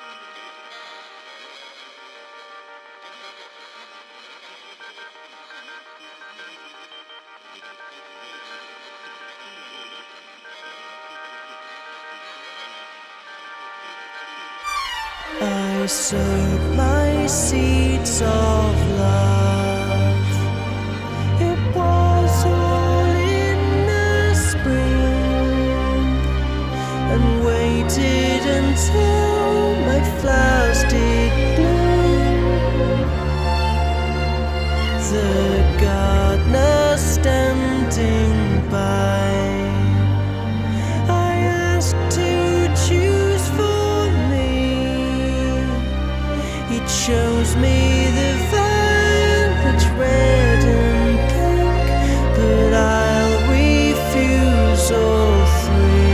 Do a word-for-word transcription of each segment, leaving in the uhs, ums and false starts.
I sowed my seeds of love. It was all in the spring, and waited until my flowers did bloom. The gardener standing by, I asked to choose for me. He chose me the violet, red and pink, but I'll refuse all three.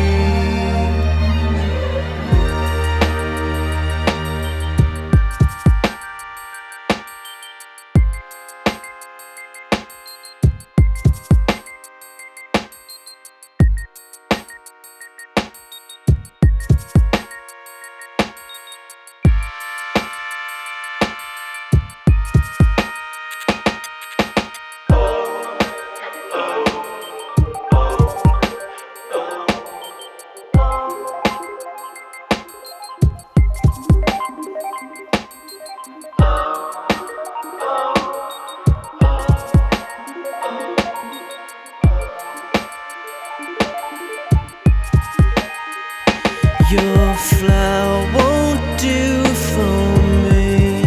Your flower won't do for me,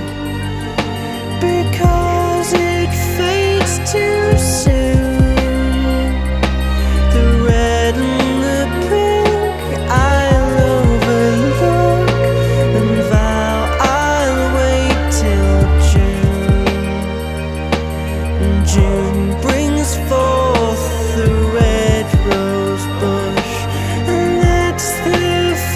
because it fades too soon. The red and the pink I'll overlook, and vow I'll wait till June. And June brings forth the red rose bush, and that's the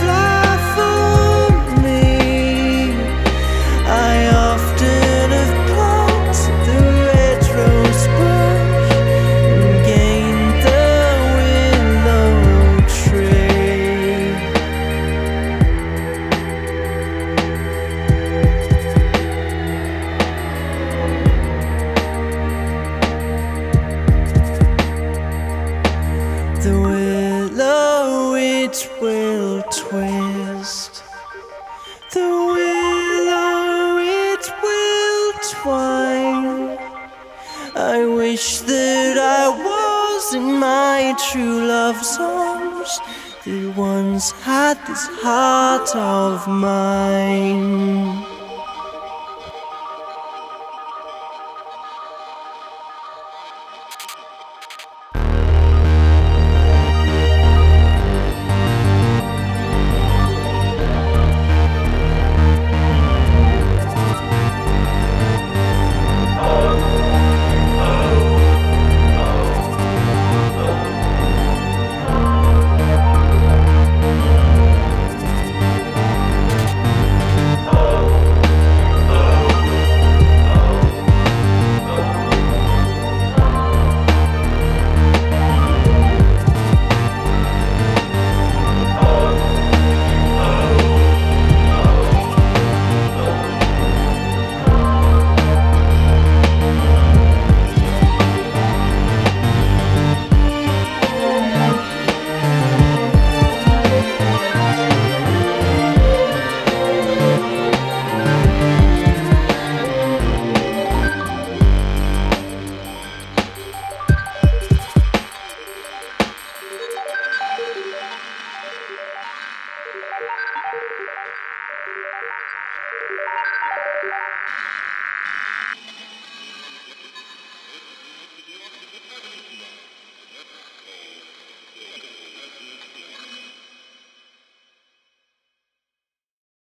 the willow, it will twist. The willow, it will twine. I wish that I was in my true love's arms, that once had this heart of mine.